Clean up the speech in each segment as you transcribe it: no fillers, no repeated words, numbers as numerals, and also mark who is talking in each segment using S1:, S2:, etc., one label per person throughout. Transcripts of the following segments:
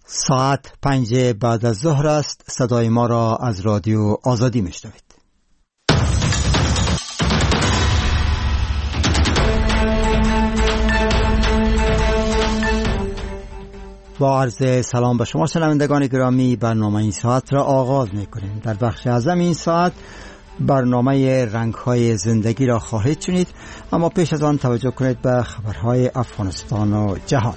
S1: ساعت 5 بعد از ظهر است. صدای ما را از رادیو آزادی میشنوید. با عرض سلام به شما شنوندگان گرامی، برنامه این ساعت را آغاز میکنیم. در بخش اعظم این ساعت برنامه رنگ‌های زندگی را خواهید شنید، اما پیش از آن توجه کنید به خبرهای افغانستان و جهان.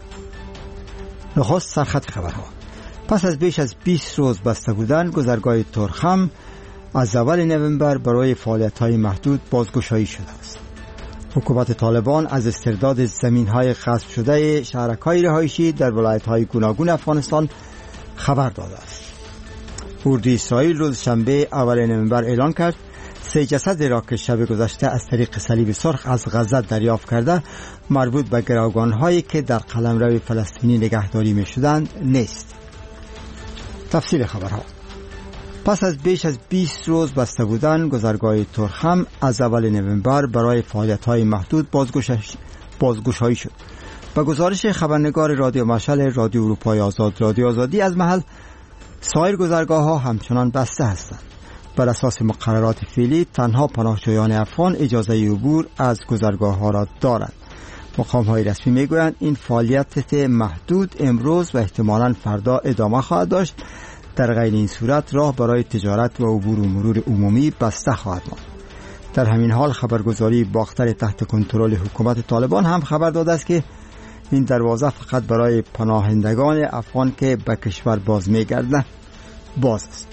S1: نخست سرخط خبرها. پس از بیش از 20 روز بسته بودن، گذرگاه تورخم از اول نوامبر برای فعالیت‌های محدود بازگشایی شده است. حکومت طالبان از استرداد زمین‌های غصب شده شهرک‌های رهایشی در ولایت‌های گوناگون افغانستان خبر داده است. اردوی اسرائیل روز شنبه اول نوامبر اعلان کرد 3 جسد را که شب گذشته از طریق صلیب سرخ از غزه دریافت کرده مربوط به گروگان‌هایی که در قلمرو فلسطینی نگهداری می‌شدند نیست. تفصیل خبرها. پس از بیش از 20 روز بسته بودن، گذرگاه تورخم از اول نوامبر برای فعالیت‌های محدود بازگشایی شد. به گزارش خبرنگار رادیو مشعل رادیو اروپای آزاد رادیو آزادی از محل، سایر گذرگاه‌ها همچنان بسته هستند. بر اساس مقررات فعلی تنها پناهجویان افغان اجازه عبور از گذرگاه‌ها را دارند. مقام‌های رسمی می‌گویند این فعالیت محدود امروز و احتمالاً فردا ادامه خواهد داشت. در غیر این صورت راه برای تجارت و عبور و مرور عمومی بسته خواهد ماند. در همین حال خبرگزاری باختر تحت کنترل حکومت طالبان هم خبر داده است که این دروازه فقط برای پناهندگان افغان که به کشور باز می‌گردند باز است.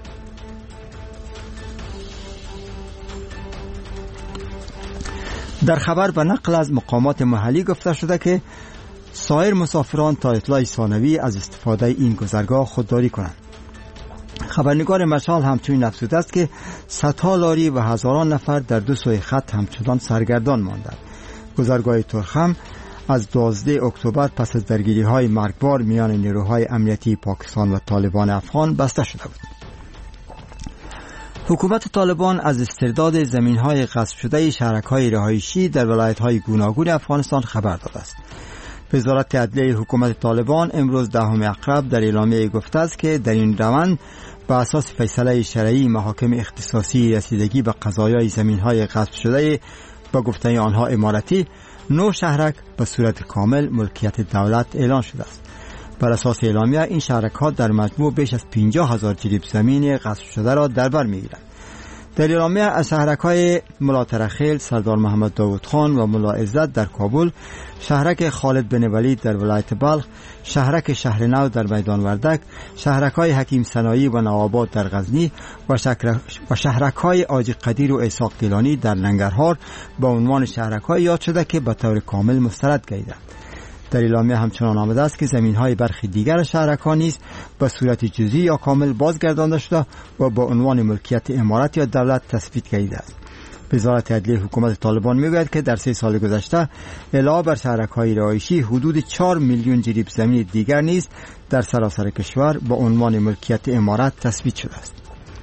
S1: در خبر به نقل از مقامات محلی گفته شده که سایر مسافران تا اطلاع ثانوی از استفاده این گذرگاه خودداری کنند. خبرنگار مشعل همچنین افزوده است که صدها لاری و هزاران نفر در دو سوی خط همچنان سرگردان ماندند. گذرگاه تورخم از 12 اکتبر پس از درگیری‌های مرگبار میان نیروهای امنیتی پاکستان و طالبان افغان بسته شده بود. حکومت طالبان از استرداد زمین‌های غصب شده شهرک‌های رهایشی در ولایت‌های گوناگون افغانستان خبر داده است. وزارت عدلیه حکومت طالبان امروز 10 اکتبر در اعلامیه گفته است که در این روند بر اساس فیصله شرعی محاکم اختصاصی رسیدگی به قضایای زمین‌های غصب شده به گفته آنها امارتی 9 شهرک به صورت کامل ملکیت دولت اعلان شده است. بر اساس اعلامیه این شهرک‌ها در مجموع بیش از 50,000 جریب زمین غصب شده را در بر می‌گیرند. در اعلامیه از شهرک‌های ملا ترخیل، سردار محمد داود خان و ملا عزت در کابل، شهرک خالد بن ولید در ولایت بلخ، شهرک شهر نو در میدان وردک، شهرک‌های حکیم سنایی و نوآباد در غزنی و شهرک‌های حاجی قدیر و اسحاق گیلانی در ننگرهار به عنوان شهرک‌های یاد شده که به طور کامل مسترد گردیدند. در اعلامیه همچنان آمده است که زمین‌های برخی دیگر شهرک‌ها نیز به صورت جزئی یا کامل بازگردانده شده و با عنوان ملکیت امارت یا دولت تثبیت گردیده است. وزارت عدلیه حکومت طالبان می‌گوید که در 3 سال گذشته علاوه بر شهرک‌های رهایشی حدود 4 میلیون جریب زمین دیگر نیز در سراسر کشور با عنوان ملکیت امارت تثبیت شده است.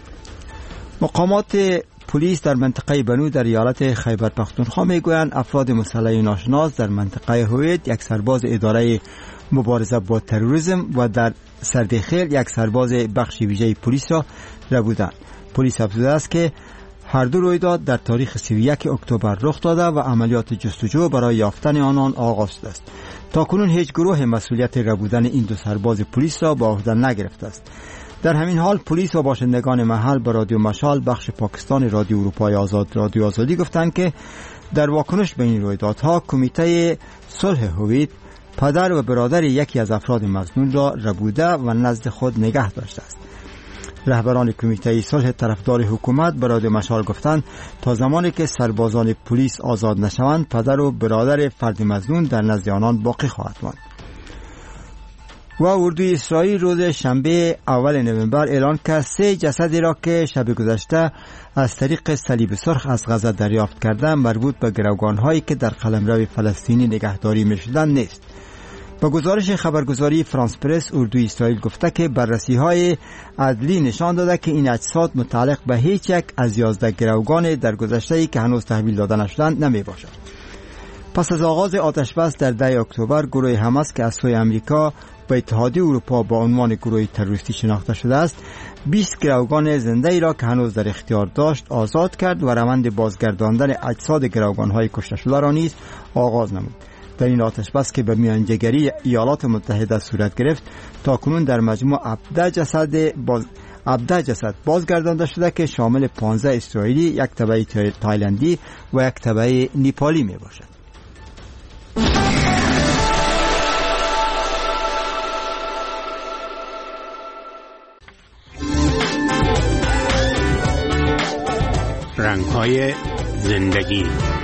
S1: مقامات پلیس در منطقه بنو در ایالت خیبر پختونخوا میگویند افراد مسلح ناشناس در منطقه هویت یک سرباز اداره مبارزه با تروریسم و در سردخیل یک سرباز بخش ویژه پلیس را ربودند. پلیس افزوده است که هر دو رویداد در تاریخ 31 اکتبر رخ داده و عملیات جستجو برای یافتن آنان آغاز شده است. تاکنون هیچ گروه مسئولیت ربودن این دو سرباز پلیس را به عهده نگرفته است. در همین حال پلیس و باشندگان محل به رادیو مشعل بخش پاکستان رادیو اروپای آزاد رادیو آزادی گفتند که در واکنش به این رویدادها کمیته صلح هویت پدر و برادر یکی از افراد مظنون را ربوده و نزد خود نگه داشته است. رهبران کمیته صلح طرفدار حکومت به رادیو مشعل گفتند تا زمانی که سربازان پلیس آزاد نشوند پدر و برادر فرد مظنون در نزد آنان باقی خواهد ماند. و اردوی اسرائیل روز شنبه اول نوامبر اعلان کرد 3 جسدی را که شب گذشته از طریق صلیب سرخ از غزه دریافت کرده مربوط به گروگان‌هایی که در قلمرو فلسطینی نگهداری می‌شدند نیست. با گزارش خبرگزاری فرانس پرس، اردوی اسرائیل گفته که بررسی‌های عدلی نشان داده که این اجساد متعلق به هیچ یک از 11 گروگان در گذشته‌ای که هنوز تحویل داده نشدند نمی‌باشد. پس از آغاز آتش‌بس در 10 اکتبر گروه حماس که از سوی امریکا به اتحادیه اروپا با عنوان گروه تروریستی شناخته شده است 20 گروگان زنده ای را که هنوز در اختیار داشت آزاد کرد و روند بازگرداندن اجساد گروگان‌های کشته شده را نیز آغاز نمود. در این آتش بس که به میانجیگری ایالات متحده صورت گرفت تاکنون در مجموع 17 جسد بازگردانده شده که شامل 15 اسرائیلی، یک تبع تایلندی و یک تبع نیپالی می باشد.
S2: رنگ‌های زندگی.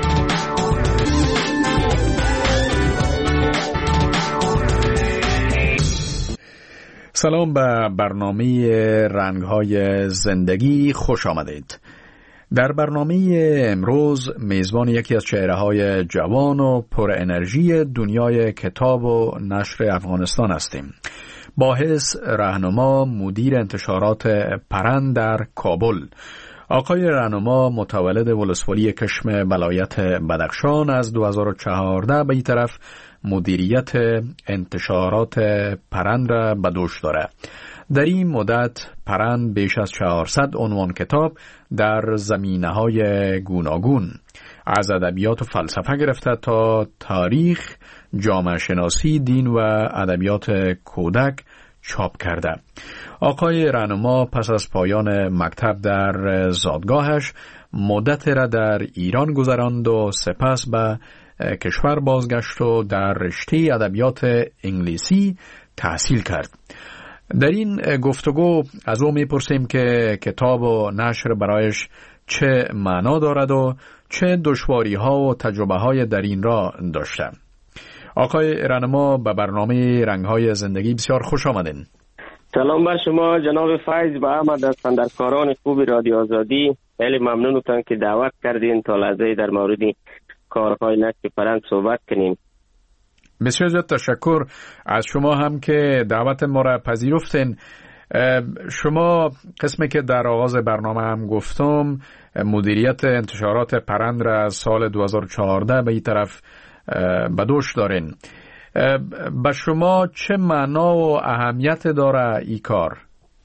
S3: سلام به برنامه رنگ‌های زندگی، خوش آمدید. در برنامه امروز میزبان یکی از چهره‌های جوان و پر انرژی دنیای کتاب و نشر افغانستان هستیم. باحث، راهنما، مدیر انتشارات پرند در کابل. آقای راهنما متولد ولسوالی کشم ولایت بدخشان، از 2014 به این طرف مدیریت انتشارات پرند را به دوش داره. در این مدت پرند بیش از 400 عنوان کتاب در زمینه‌های گوناگون از ادبیات و فلسفه گرفته تا تاریخ، جامعه شناسی، دین و ادبیات کودک چاپ کرده. آقای راهنما پس از پایان مکتب در زادگاهش مدت را در ایران گذراند و سپس به کشور بازگشت و در رشته ادبیات انگلیسی تحصیل کرد. در این گفتگو از او میپرسیم که کتاب و نشر برایش چه معنا دارد و چه دشواری ها و تجربه های در این را داشته. آقای راهنما به برنامه رنگ‌های زندگی بسیار خوش آمدین.
S4: سلام بر شما جناب فیض و احمد از فندرکاران خوب رادیو آزادی. خیلی ممنونتان که دعوت کردین تا لحظه در مورد کارهای نشر پرند صحبت کنیم.
S3: بسیار زیاد تشکر از شما هم که دعوت ما را پذیرفتین. شما قسمی که در آغاز برنامه هم گفتم مدیریت انتشارات پرند را از سال 2014 به این طرف به دوش دارین. به شما چه معنا و اهمیت داره این کار؟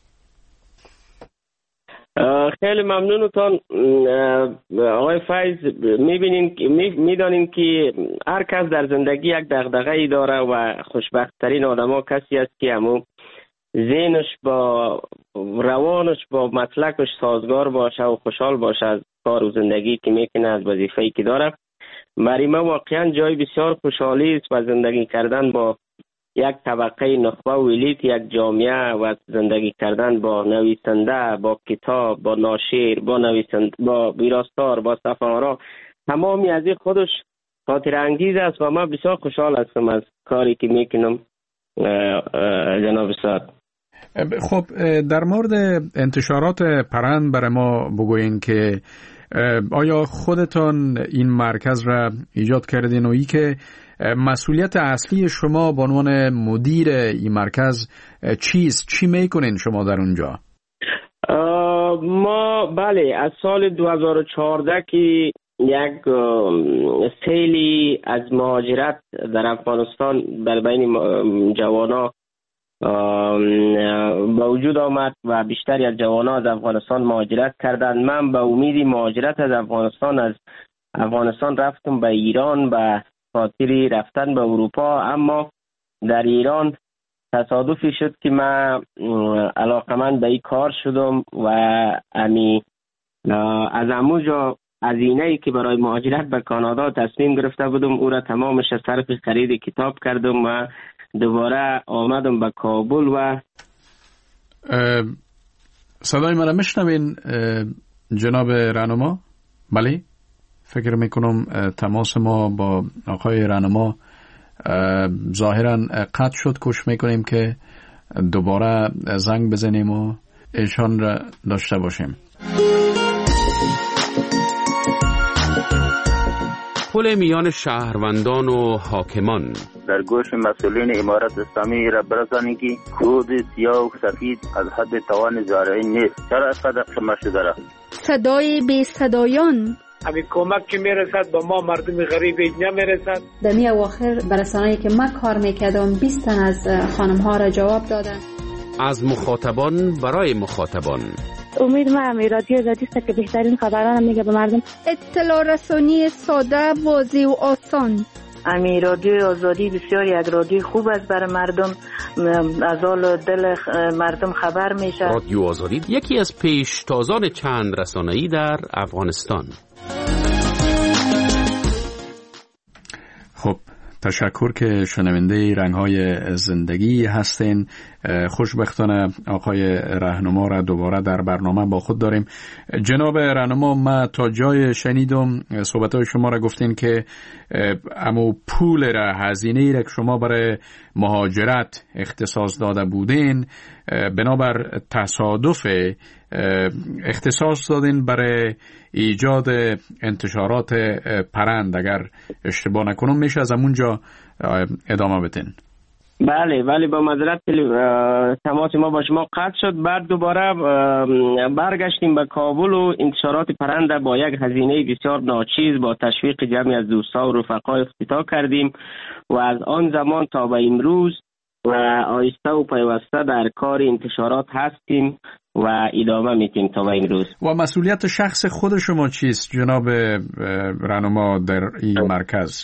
S4: خیلی ممنونتان آقای فیض. میدانیم که هر کس در زندگی یک دغدغه‌ای داره و خوشبخت‌ترین آدم‌ها کسی است که همون ذهنش با روانش با مسلکش سازگار باشه و خوشحال باشه از کار و زندگی که میکنه، از وظیفه‌ای که داره. برای ما واقعا جای بسیار خوشحالی است و زندگی کردن با یک طبقه نخبه و الیت یک جامعه و زندگی کردن با نویسنده، با کتاب، با ناشر، با نویسنده، با ویراستار، با صفحه‌نگارا، تمامی از این خودش خاطر انگیز است و من بسیار خوشحال هستم از کاری که میکنم جناب استاد.
S3: خب در مورد انتشارات پرند برای ما بگوین که آیا خودتان این مرکز را ایجاد کردین و ای که مسئولیت اصلی شما به عنوان مدیر این مرکز چیست؟ چی میکنین شما در اونجا؟
S4: ما بله از سال 2014 که یک سیلی از مهاجرت در افغانستان در بین جوانا به وجود آمد و بیشتری از جوانان از افغانستان مهاجرت کردند. من به امید مهاجرت از افغانستان رفتم به ایران به خاطر رفتن به اروپا، اما در ایران تصادفی شد که من علاقمند به این کار شدم و از همونجا هزینه‌ای که برای مهاجرت به کانادا تصمیم گرفته بودم او را تمامش صرف خرید کتاب کردم و دوباره آمدم به کابل. و
S3: صدای من را میشنوین جناب راهنما؟ بله، فکر میکنم تماس ما با آقای راهنما ظاهرا قطع شد. کوشش میکنیم که دوباره زنگ بزنیم و ایشان را داشته باشیم.
S2: پل میان شهروندان و حاکمان.
S5: در گوش مسئولین امارت اسلامی را برسانید که کود سیاه و سفید از حد توان زارعین نیست. چرا اینقدر شما شده را؟
S6: صدای بی صدایان. همین کمک که میرسد با ما مردم غریب نمیرسد.
S7: در می اواخر برسانه‌ای که من کار میکردم 20 تن از خانم ها را جواب دادن.
S2: از مخاطبان برای مخاطبان.
S8: امید ما رادیو آزادی است که بهترین خبران میگه به مردم.
S9: اطلاع رسانی ساده، واضح و آسان.
S10: رادیو آزادی بسیار یک رادیو خوب است برای مردم، از حال دل مردم خبر میشه.
S2: رادیو آزادی یکی از پیشتازان چند رسانه‌ای در افغانستان.
S3: خب تشکر که شنونده رنگ‌های زندگی هستین. خوشبختانه آقای راهنما را دوباره در برنامه با خود داریم. جناب راهنما، ما تا جای شنیدم صحبت‌های شما را گفتین که امو پول را، هزینه‌ای را که شما برای مهاجرت اختصاص داده بودین بنابر تصادف اختصاص دادین برای ایجاد انتشارات پرند. اگر اشتباه نکنم میشه از همونجا ادامه بدین.
S4: بله ولی با معذرت تماس ما با شما قطع شد. بعد دوباره برگشتیم به کابل و انتشارات پرنده با یک هزینه بسیار ناچیز با تشویق جمعی از دوستا و رفقا افتتاح کردیم و از آن زمان تا به امروز و آهسته و پیوسته در کار انتشارات هستیم و ادامه میتیم تا به امروز.
S3: و مسئولیت شخص خود شما چیست جناب راهنما در این مرکز؟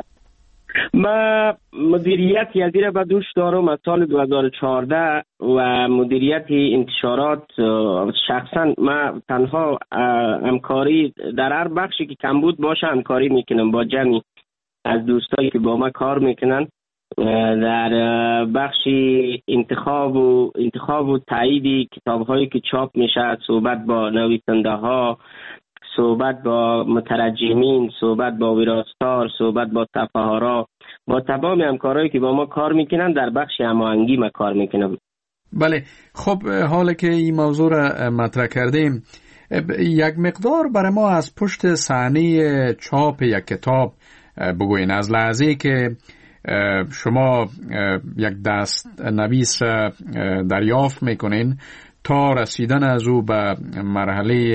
S4: ما مدیریت یزیر به دوش دارم از سال 2014 و مدیریت انتشارات شخصا ما تنها همکاری در هر بخشی که کمبود باشه همکاری میکنم با جمعی از دوستایی که با ما کار میکنن در بخش انتخاب و تایید کتاب هایی که چاپ میشه، صحبت با نویسنده ها، صحبت با مترجمین، صحبت با ویراستار، صحبت با تفاهرا، با تمام همکارایی که با ما کار میکنن در بخش هماهنگی ما کار میکنم.
S3: بله خب حالا که این موضوع را مطرح کردیم یک مقدار برای ما از پشت صحنه چاپ یک کتاب بگوین. از لحظه که شما یک دست نویس دریافت میکنین تا رسیدن از او به مرحله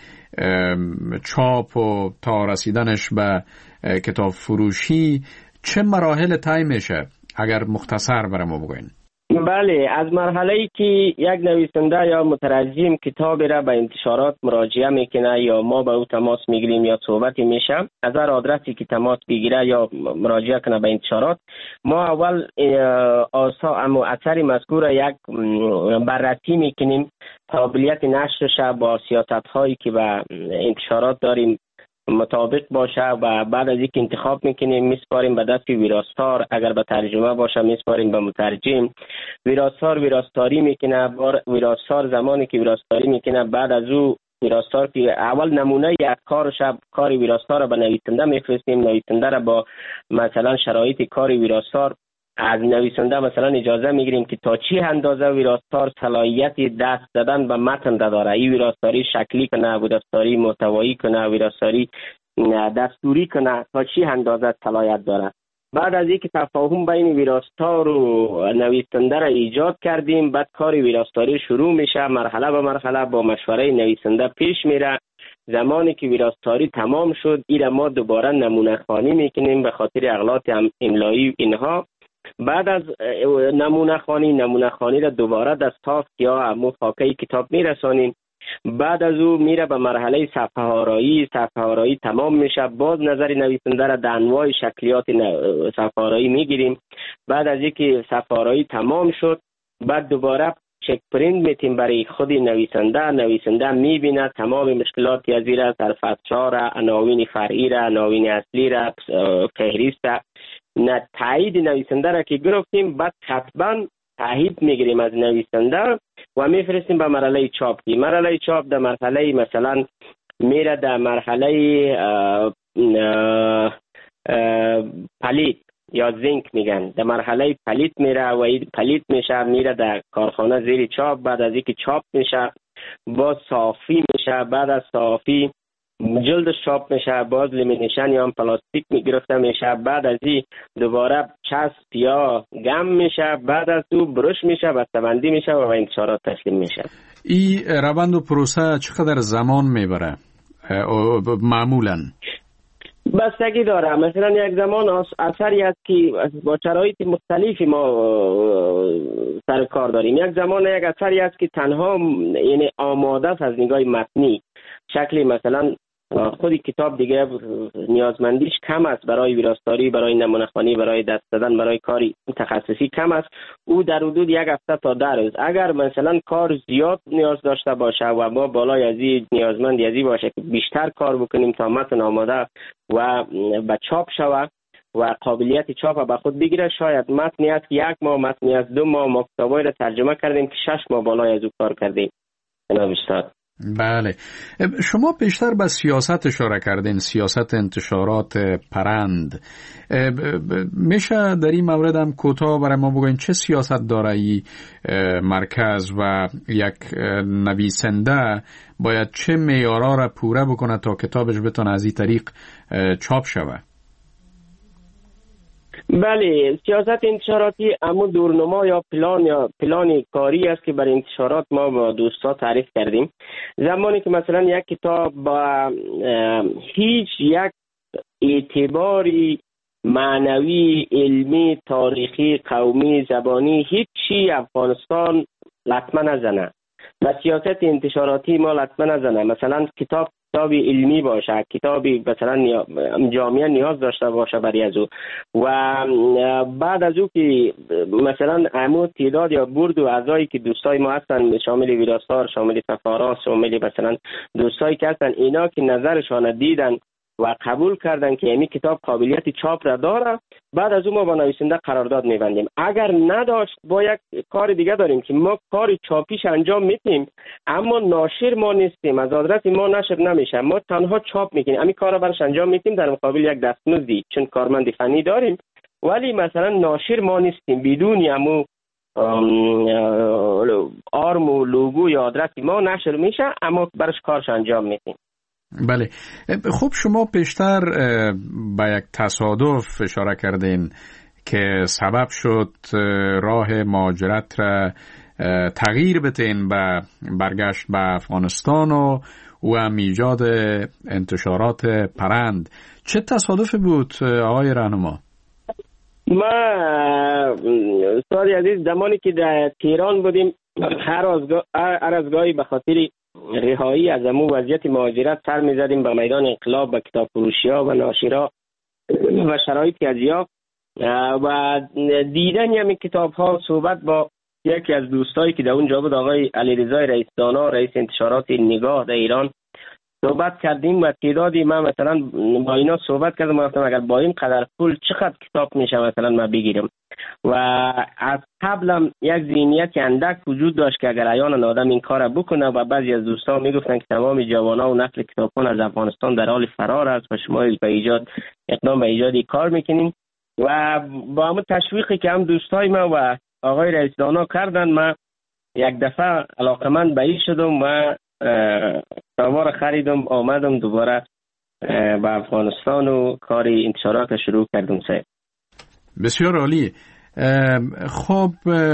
S3: چاپ و تا رسیدنش به کتاب فروشی چه مراحل طی میشه؟ اگر مختصر برای ما بگوین.
S4: بله، از مرحله‌ای که یک نویسنده یا مترجم کتابی را به انتشارات مراجعه میکنه یا ما به او تماس میگیریم یا صحبتی میشه، از هر آدرسی که تماس بگیره یا مراجعه کنه به انتشارات، ما اول اثر مذکور یک بررسی میکنیم، قابلیت نشرش با سیاست‌هایی که به انتشارات داریم مطابق باشه و بعد از اینکه انتخاب میکنیم میسپاریم به دست ویراستار، اگر به ترجمه باشه میسپاریم به مترجم. ویراستاری میکنه. ویراستار زمانی که ویراستاری میکنه بعد از او ویراستار که اول نمونه یک کار ویراستار را به نویسنده میفرستیم، نویسنده را با مثلا شرایط کار ویراستار از نویسنده مثلا اجازه میگیریم که تا چی اندازه ویراستار صلاحیت دست دادن به متن داره، این ویراستاری شکلی کنه، ویراستاری محتوایی کنه، ویراستاری دستوری کنه، تا چی اندازه صلاحیت داره. بعد از اینکه تفاهم بین ویراستار و نویسنده را ایجاد کردیم، بعد کار ویراستاری شروع میشه، مرحله به مرحله با مشوره نویسنده پیش میره. زمانی که ویراستاری تمام شد، این ما دوباره نمونه خوانی میکنیم به خاطر اغلاط املایی اینها. بعد از نمونه خوانی را دوباره دستاف یا مفاکه کتاب میرسانیم. بعد از او میره به مرحله صفحه آرایی تمام میشه، باز نظر نویسنده را در انواع شکلیات صفحه آرایی میگیریم. بعد از اینکه صفحه آرایی تمام شد، بعد دوباره چک پرینت میتیم برای خود نویسنده میبینه تمام مشکلات از زیر سرفصل‌ها را، عناوین فرعی را، عناوین اصلی را، فهرست را، تایید نویسنده را که گرفتیم، بعد حتما تایید میگیریم از نویسنده و میفرستیم به مرحله چاپ. مرحله چاپ در مرحله مثلا میره در مرحله پلیت یا زینک میگن، در مرحله پلیت میره و این پلیت میشه میره در کارخانه زیر چاپ. بعد از اینکه چاپ میشه باز صافی میشه، بعد از صافی جلدش چاپ میشه، باز لیمینیشن یا پلاستیک میگرفته میشه، بعد از این دوباره چسب یا گم میشه، بعد از او برش میشه، بسته‌بندی میشه و به انتشارات تسلیم میشه.
S3: این روند و پروسه چقدر زمان میبره؟ معمولاً؟
S4: بستگی داره. مثلا یک زمان اثری است که با شرایط مختلفی ما سر کار داریم. یک زمان یک اثری است که تنها یعنی آماده است از نگاه متنی، شکلی مثلا خودی کتاب دیگه نیازمندیش کم است برای ویراستاری، برای نمونه‌خوانی، برای دست دادن، برای کاری تخصصی کم است. او در حدود 1 هفته تا 10 روز. اگر مثلا کار زیاد نیاز داشته باشه و ما بالای از این نیازمندی از این باشه که بیشتر کار بکنیم تا متن آماده و به چاپ شود و قابلیت چاپ به خود بگیره، شاید متنی است که 1 ماه، متنی است 2 ماه، ما کتابایی را ترجمه کردیم که 6 ماه بالای از او کار کردیم. جناب استاد،
S3: بله، شما بیشتر به سیاست اشاره کردین، سیاست انتشارات پرند. میشه در این مورد هم کوتاه برای ما بگوین چه سیاست داره این مرکز و یک نویسنده باید چه معیارها را پوره بکنه تا کتابش بتونه از این طریق چاپ شود؟
S4: بله، سیاست انتشاراتی امو دورنما یا پلان کاری است که برای انتشارات ما با دوستا تعریف کردیم. زمانی که مثلا یک کتاب با هیچ یک اعتباری معنوی، علمی، تاریخی، قومی، زبانی هیچ چی افغانستان لطمه نزنه و سیاست انتشاراتی ما لطمه نزنه، مثلا کتابی علمی باشه، کتابی مثلا جامعه نیاز داشته باشه برای از او و بعد از او که مثلا امو تعداد یا برد و اعضایی که دوستای ما هستن، شامل ویراستار، شامل سفارا، شامل مثلا دوستایی که هستن، اینا که نظرشان دیدن و قبول کردن که این کتاب قابلیت چاپ را داره، بعد از اون ما با نویسنده قرارداد می‌بندیم. اگر نداشت با یک کار دیگه داریم که ما کار چاپیش انجام میدیم اما ناشر ما نیستیم، از آدرس ما نشر نمیشه، ما تنها چاپ میکنیم، همین کار را برش انجام میدیم در مقابل یک دستمزدی، چون کارمند فنی داریم، ولی مثلا ناشر ما نیستیم، بدون همو آرم و لوگو یا آدرس ما نشر میشه اما برش کارش انجام میدیم.
S3: بله، خب شما پیشتر به یک تصادف اشاره کردین که سبب شد راه مهاجرت را تغییر بتین به برگشت به افغانستان و هم ایجاد انتشارات پرند. چه تصادفی بود آقای راهنما؟
S4: ما استاد عزیز زمانی که در تهران بودیم هر از گاهی به خاطر رهایی از امو وضعیت مهاجرت سر می‌زدیم به میدان انقلاب، به کتاب فروشی‌ها و ناشرها و شرایط ازیا و دیدن همین کتاب‌ها، صحبت با یکی از دوستایی که در اونجا بود، آقای علیرضا رئیس دانا، رئیس انتشارات نگاه در ایران، صحبت کردیم و تعدادی من مثلا با اینا صحبت کردم، گفتم اگر با این قدر پول چقدر کتاب میشه مثلا من بگیرم و از قبلم یک ذهنیت اندک وجود داشت که اگر عیان آدم این کار بکنه و بعضی از دوستان میگفتن که تمام جوانا و نسل کتابخوان از افغانستان در حال فرار است و شما به اقدام به ایجاد کار میکنین و با همون تشویقی که هم دوستای ما و آقای رئیس دانا کردن، من یک دفعه علاقمند به این شدم و کتابا خریدم، آمدم دوباره به افغانستان و کار انتشارات شروع کردم.
S3: بسیار عالی. خب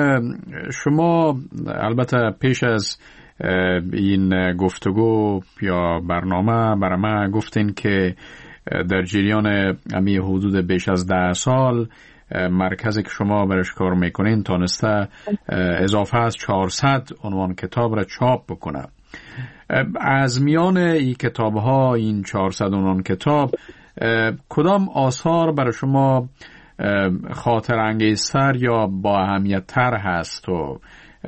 S3: شما البته پیش از این گفتگو یا برنامه برای من گفتین که در جریان امی حدود بیش از 10 سال مرکزی که شما برش کار میکنین تانسته اضافه از 400 عنوان کتاب را چاپ بکنه. از میان این کتاب ها، این 400 عنوان کتاب، کدام آثار برای شما خاطر انگیزتر یا با اهمیت تر هست و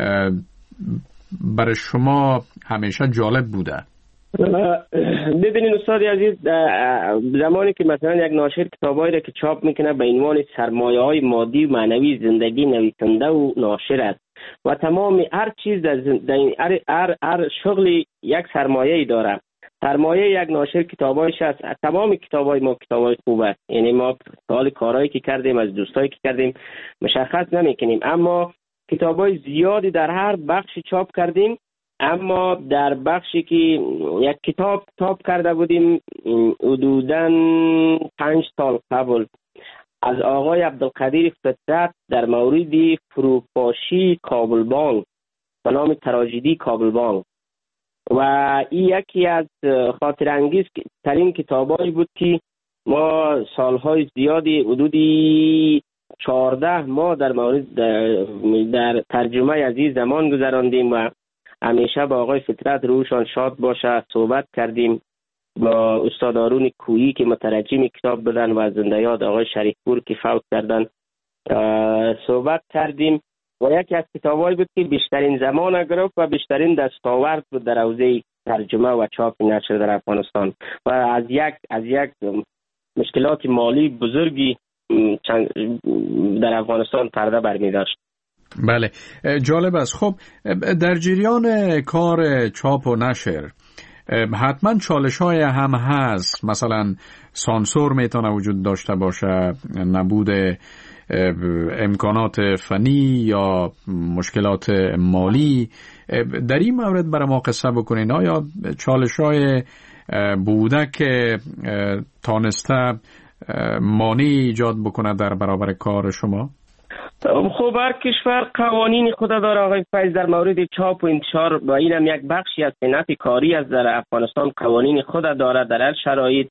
S3: برای شما همیشه جالب بوده؟
S4: ببینید استاد عزیز، زمانی که مثلا یک ناشر کتابایی را که چاپ میکنه به عنوان سرمایه‌های مادی و معنوی زندگی نویسنده و ناشر است و تمام هر چیز در هر شغلی یک سرمایه‌ای داره. سرمایه یک ناشر کتابایش است. تمام کتابای ما کتابای خوب است، یعنی ما حال کارهایی که کردیم از دوستایی که کردیم مشخص نمیکنیم، اما کتابای زیادی در هر بخشی چاپ کردیم. اما در بخشی که یک کتاب چاپ کرده بودیم حدوداً 5 سال قبل از آقای عبدالقدیر فطرت در مورد فروپاشی کابل بانک به نام تراژدی کابل بانک و این یکی از خاطر انگیز ترین کتابایی بود که ما سالهای زیادی حدودی 14 ماه در مورد در ترجمه از این زمان گذراندیم و همیشه با آقای فطرت روشان شاد باشه صحبت کردیم. با استاد هارون کویی که مترجم کتاب بدن و زنده یاد آقای شریفپور که فوت کردن صحبت کردیم و یکی از کتابایی بود که بیشترین زمان گرفت و بیشترین دستاورد بود در حوزه ترجمه و چاپ نشر در افغانستان و از یک مشکلات مالی بزرگی در افغانستان پرده برمی داشت.
S3: بله، جالب است. خب در جریان کار چاپ و نشر حتما چالش های هم هست، مثلا سانسور میتونه وجود داشته باشه، نبود امکانات فنی یا مشکلات مالی. در این مورد برای ما قصه بکنین، آیا چالش های بوده که تانسته مانعی ایجاد بکنه در برابر کار شما؟
S4: خب هر کشور قوانین خود داره آقای فیض. در مورد چاپ و انتشار و اینم یک بخشی از صنعت کاری از در افغانستان قوانین خود داره. در هر شرایط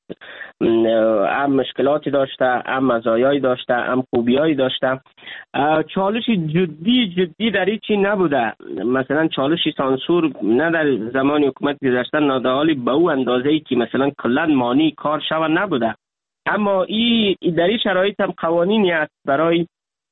S4: هم مشکلاتی داشته، هم مزایایی داشته، هم خوبیایی داشته. چالش جدی در این چی نبوده. مثلا چالش سانسور نه در زمان حکومت گذشته نادالی به او اندازه‌ای که مثلا کلا مانی کار شوه نبوده، اما این در این شرایط هم قوانینی است برای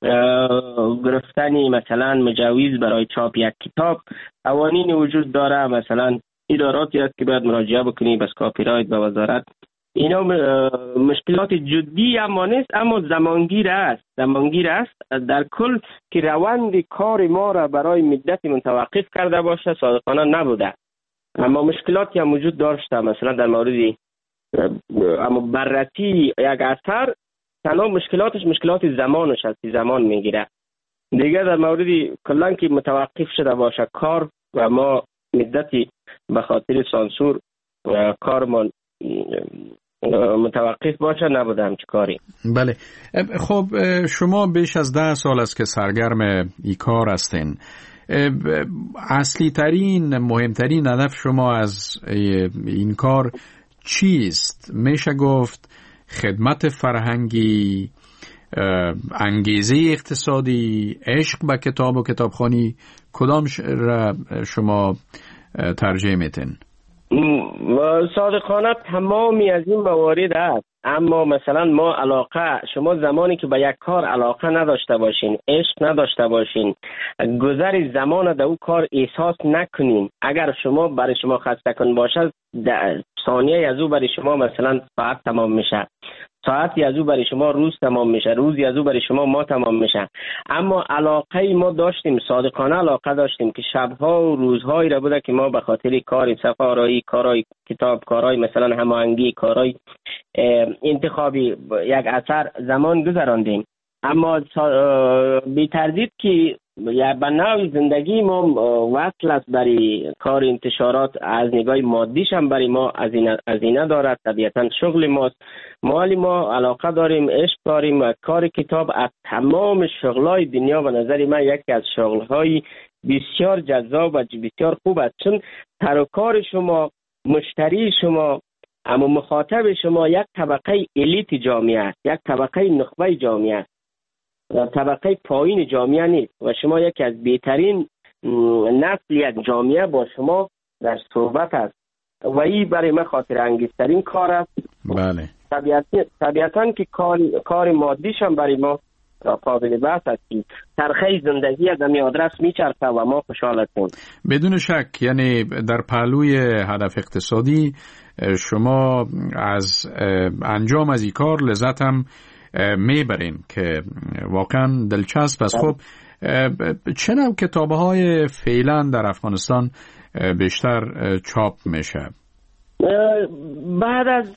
S4: گرفتن مثلا مجوز برای چاپ یک کتاب. قوانین وجود داره، مثلا اداراتی هست که باید مراجعه بکنی بس کاپی رایت و وزارت. اینا مشکلات جدی اما نیست، اما زمانگیر است در کل که روند کار ما را برای مدت متوقف کرده باشه صادقانه نبوده، اما مشکلاتی هم وجود داشته. مثلا در مورد اما بررسی یک اثر تنها مشکلات زمانش هست، زمان میگیره دیگه. در مورد کلان که متوقف شده باشه کار و ما مدتی به خاطر سانسور کارمان متوقف باشه نبوده همچه کاری.
S3: بله، خب شما بیش از 10 سال است که سرگرم این کار هستین. اصلی ترین مهمترین هدف شما از این کار چیست؟ میشه گفت خدمت فرهنگی، انگیزه اقتصادی، عشق به کتاب و کتابخوانی، کدام را شما ترجیح میتین؟
S4: صادقانه تمامی از این موارد است، اما مثلا ما شما زمانی که به یک کار علاقه نداشته باشین، عشق نداشته باشین، گذر زمان در او کار احساس نکنین، اگر شما برای شما خسته کن باشد ثانیه از او برای شما مثلا ساعت تمام میشه، ساعتی از او برای شما روز تمام میشه، روزی از او برای شما ماه تمام میشه. اما علاقه ما داشتیم، صادقانه علاقه داشتیم که شبها و روزهایی را بوده که ما به خاطر کار سفارایی، کارهای کتاب، کارهای مثلا هماهنگی، کارهای انتخابی یک اثر زمان گذراندیم. اما بی تردید که به نوع زندگی ما وصل است برای کار انتشارات، از نگاه مادیش هم برای ما هزینه دارد. طبیعتا شغل ماست، مالی ما علاقه داریم، عشق داریم و کار کتاب از تمام شغلای دنیا به نظر من یکی از شغلهای بسیار جذاب و بسیار خوب است، چون ترکار شما، مشتری شما، اما مخاطب شما یک طبقه الیت جامعه است، یک طبقه نخبه جامعه است، طبقه پایین جامعه نیست و شما یکی از بهترین نسل یک جامعه با شما در صحبت است و این برای من خاطر انگیزترین کار است.
S3: بله،
S4: طبیعتاً که کار مادیش هم برای ما قابل بحث است. چرخه زندگی از همین آدرس میچرخه و ما خوشحال هستیم.
S3: بدون شک، یعنی در پهلوی هدف اقتصادی شما از انجام از این کار لذت هم میبرین که واقعا دلچسب است. خب چه نوع کتاب‌های فعلا در افغانستان بیشتر چاپ میشه؟
S4: بعد از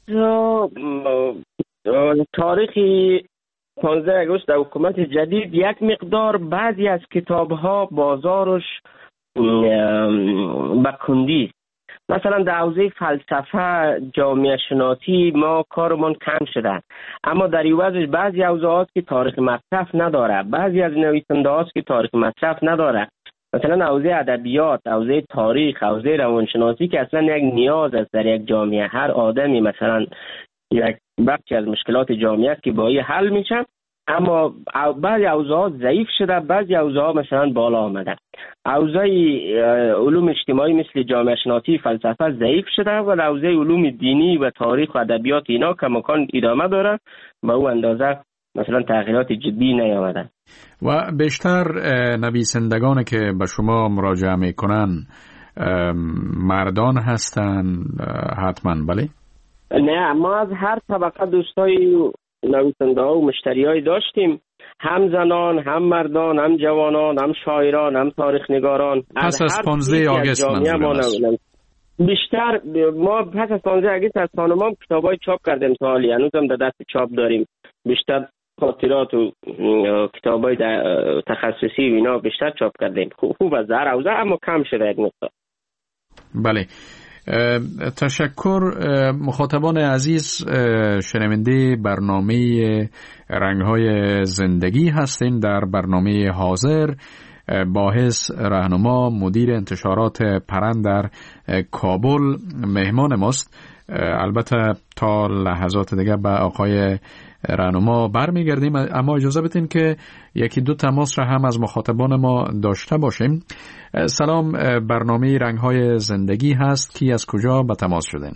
S4: تاریخ 15 آگوست در حکومت جدید یک مقدار بعضی از کتاب‌ها بازارش به کندی، مثلا در حوزه فلسفه، جامعه شناسی ما کارمان کم شده، اما در عوضش بعضی حوزه هاست که تاریخ مصرف نداره، بعضی از نویسنده هاست که تاریخ مصرف نداره مثلا حوزه ادبیات، حوزه تاریخ، حوزه روانشناسی که اصلا یک نیاز است در یک جامعه. هر آدمی مثلا یک بخشی از مشکلات جامعه است که با این حل میشه، اما بعضی حوزه‌ها ضعیف شده، بعضی حوزه‌ها مثلا بالا آمده. حوزه علوم اجتماعی مثل جامعه شناسی، فلسفه ضعیف شده و حوزه علوم دینی و تاریخ و ادبیات اینا کماکان ادامه داره، به اون اندازه مثلا تغییرات جدی نیامده.
S3: و بیشتر نویسندگانی که به شما مراجعه میکنن مردان هستن حتما؟ بله؟
S4: نه، ما از هر طبقه دوستای نویسنده ها و مشتریای داشتیم، هم زنان، هم مردان، هم جوانان، هم شاعران، هم تاریخ نگاران.
S3: پس از 15 آگوست منظورم است.
S4: بیشتر ما پس از 15 آگوست از خانمان کتابای چاپ کردیم تا حالی، هنوزم در دست چاپ داریم. بیشتر خاطرات و کتابای تخصصی و اینا بیشتر چاپ کردیم. خوب از هر حوزه، اما کم شده یک مقدار.
S3: بله، تشکر. مخاطبان عزیز، شنونده برنامه رنگ‌های زندگی هستین. در برنامه حاضر باحث رهنما مدیر انتشارات پرند در کابل مهمان ماست. البته تا لحظات دیگه به آقای رهنما برمیگردیم، اما اجازه بدین که یکی دو تماس را هم از مخاطبان ما داشته باشیم. سلام، برنامه رنگ‌های زندگی هست. کی از کجا به تماس شدین؟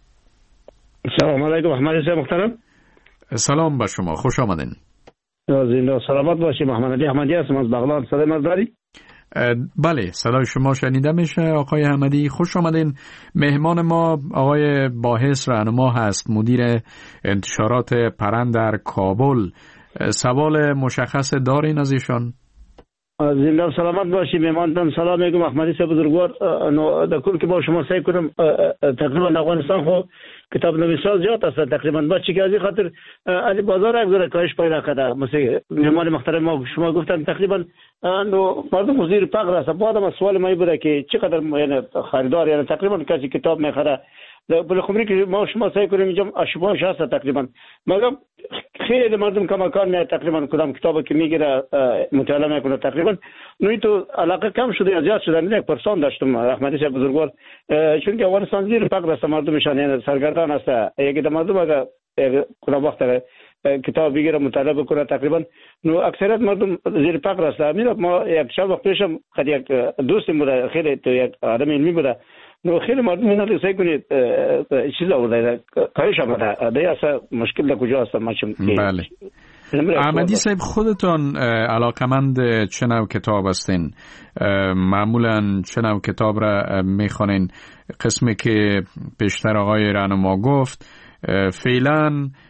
S11: سلام علیکم، احمد صاحب محترم.
S3: سلام به شما، خوش آمدین.
S11: زنده و سلامت باشید. محمد علی احمدی هستم از بغلان. صدای من داری؟
S3: بله، صدای شما شنیده میشه آقای احمدی. خوش آمدین. مهمان ما آقای باحث رهنما هست، مدیر انتشارات پرند در کابل. سوال مشخص دارین از ایشان؟
S11: زنده و سلامت باشی. مهمانتان سلام میگم. احمدی صاحب بزرگوار، در کل که با شما سعی کنم تقریبا افغانستان خو کتاب نویسان زیاد است تقریبا، با چی که از این خاطر علی بازار یک ذره کاهش پیدا کرده. مثلا مهمان محترم ما شما گفتن تقریبا مردم زیر فقر است. بعدم سوال ما بوده که چقدر یعنی خریدار، یعنی تقریبا کسی کتاب میخره. بالخمری که ما شما سعی کنیم اینجا اشباهش هست تقریبا، مگر خیلی مردم کماکان میاد تقریبا کدام کتابی که میگیره مطالعه میکنه تقریبا. نوی تو علاقه کم شده یا زیاد شده. من یک پرسان داشتم احمدی صاحب بزرگوار، چون که افغانستان زیر فقر است، مردمشان یعنی سرگردان است. یکی دو مردم اگر کدام وقت کتاب بگیره مطالعه بکنه تقریبا نو اکثریت مردم زیر فقر است. میره ما یک شب وقت پیشم خود یک دوستم بوده، خیلی تو یک آدم علمی بوده، نو خیلی مردم اینا سعی کنید چیز آورده کارش آورده ده اصلا مشکل در کجا هست.
S3: بله. احمدی صاحب، خودتان علاقمند چه نوع کتاب هستین؟ معمولا چه نوع کتاب را میخوانین؟ قسمی که پیشتر آقای رهنما گفت، فعلا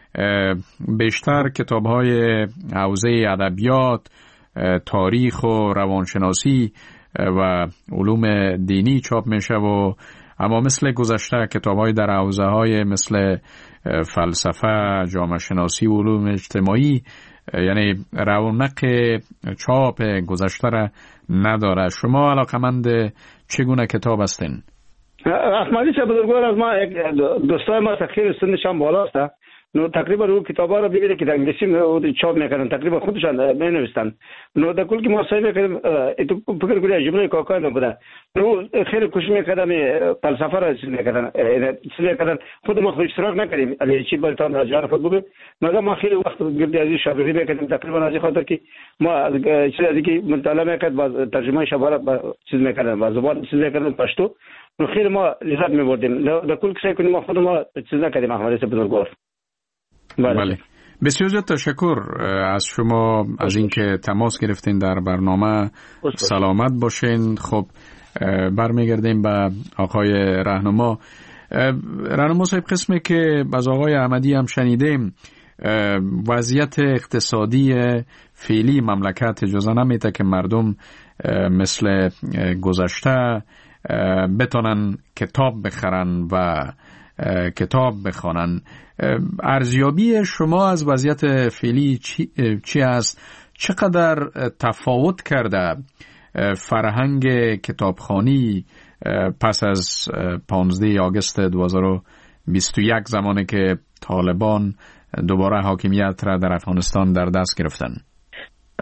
S3: بیشتر کتاب های حوزه ادبیات، تاریخ و روانشناسی و علوم دینی چاپ میشه، و اما مثل گذشته کتاب‌های در حوزه‌های مثل فلسفه، جامعه شناسی و علوم اجتماعی یعنی رونق چاپ گذشته را نداره. شما علاقمند چگونه کتاب هستین؟
S11: احمدی صاحب بزرگوار، از ما یک دوستای ما خیلی سنشان بالاست، نو تقریبا رو کتابا رو ببینید که در انگلیسی چاپ میکنن، تقریبا خودشان مینویسن. نو در کل که ما سعی میکنیم تو فکر کنید جمله کاکا نبوده، نو خیلی کوشش میکردم فلسفه را چیز میکردن خود ما خود اشتراک نکردیم علی چی بالتان راجع خود بگم، مگر ما خیلی وقت گرد از شاگردی میکردیم تقریبا از خاطر که ما چیز از که مطالعه میکرد با ترجمه شباره چیز میکردن با زبان چیز میکردن پشتو، نو خیلی ما لذت میبردیم. در کل که سعی کنیم خود ما چیز نکردیم. احمدی صاحب بزرگوار.
S3: بله. بسیار زیاد تشکر از شما از اینکه تماس گرفتین در برنامه. سلامت باشین. خب برمیگردیم به آقای رهنما. رهنما صاحب، قسمی که از آقای احمدی هم شنیدیم، وضعیت اقتصادی فعلی مملکت اجازه نمیده که مردم مثل گذشته بتونن کتاب بخرن و کتاب بخوانن. ارزیابی شما از وضعیت فعلی چی است؟ چقدر تفاوت کرده فرهنگ کتابخوانی پس از 15 آگوست 2021 زمانی که طالبان دوباره حاکمیت را در افغانستان در دست گرفتن؟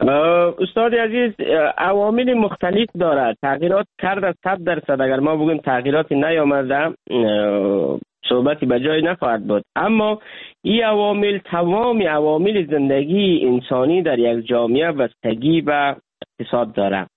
S4: استاد عزیز، عوامل مختلف داره. تغییرات کرده 100%. اگر ما بگیم تغییراتی نیامده صحبتی به جای نخواهد بود، اما این عوامل تمام عوامل زندگی انسانی در یک جامعه بستگی به اقتصاد داره.